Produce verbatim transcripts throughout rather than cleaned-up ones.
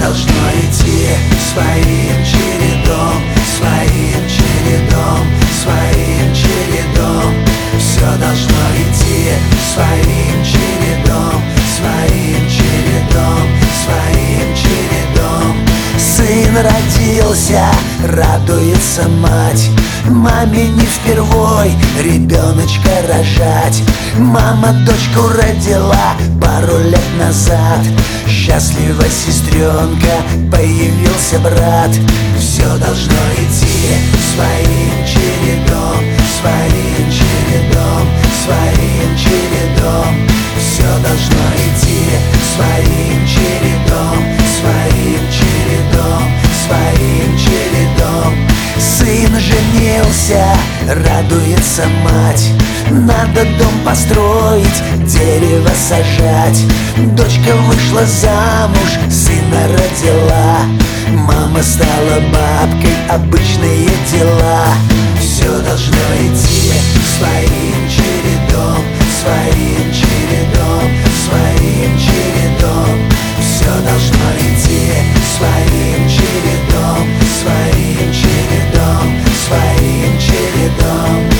должно идти своим чередом, своим чередом, своим чередом. Все должно идти своим чередом, своим чередом, своим чередом. Сын родился, радуется мать. Маме не впервой ребеночка рожать. Мама дочку родила пару лет назад. Счастлива сестренка, появился брат. Все должно идти своим чередом, своим чередом, своим чередом. Все должно идти своим чередом, своим чередом, своим чередом. Сын женился, радуется мать. Надо дом построить, дерево сажать. Дочка вышла замуж, сына родила. Мама стала бабкой, обычные дела. Все должно идти своим чередом, своим чередом, своим чередом. Все должно идти своим чередом, своим чередом, своим чередом.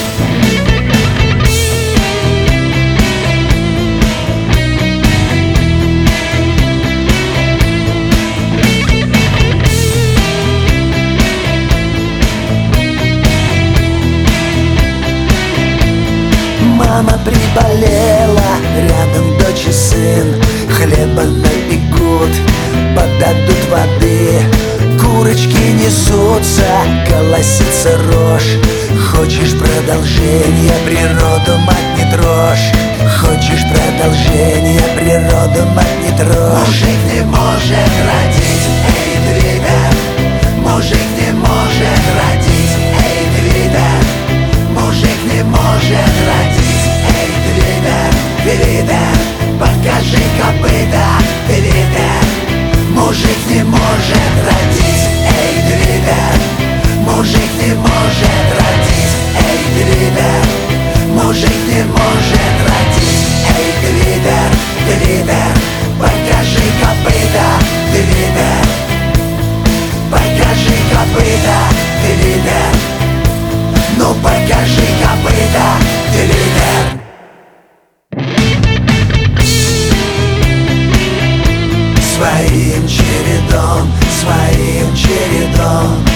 Мама приболела, рядом дочь и сын. Хлеба напекут, подадут воды. Курочки несутся, колосится рожь. Хочешь продолжения, природу мать не трожь. Хочешь продолжения, природу мать не трожь. Мужик не может родить, эй, двигай. Мужик не может родить, эй, двигай. Мужик не может родить, эй, двигай, двигай. Покажи копыта, двигай. Мужик не может родить, эй, двигай. Мужик не может родить, эй, двигай. Мужик не может родить, эй, двигай, двигай. Покажи копыта, двигай. Покажи копыта, двигай. Ну покажи копыта, двигай. Своим чередом, своим чередом.